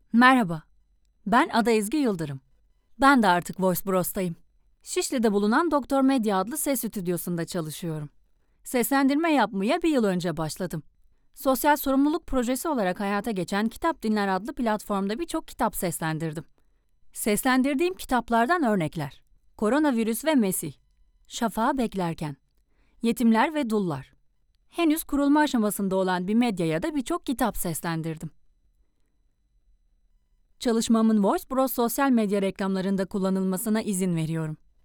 Merhaba, ben Ada Ezgi Yıldırım. Ben de artık Voice Bros'tayım. Şişli'de bulunan Doktor Medya adlı ses stüdyosunda çalışıyorum. Seslendirme yapmaya bir yıl önce başladım. Sosyal sorumluluk projesi olarak hayata geçen Kitap Dinler adlı platformda birçok kitap seslendirdim. Seslendirdiğim kitaplardan örnekler: Koronavirüs ve Mesih, Şafağı Beklerken, Yetimler ve Dullar. Henüz kurulma aşamasında olan bir medyaya da birçok kitap seslendirdim. Çalışmamın Voice Bros sosyal medya reklamlarında kullanılmasına izin veriyorum.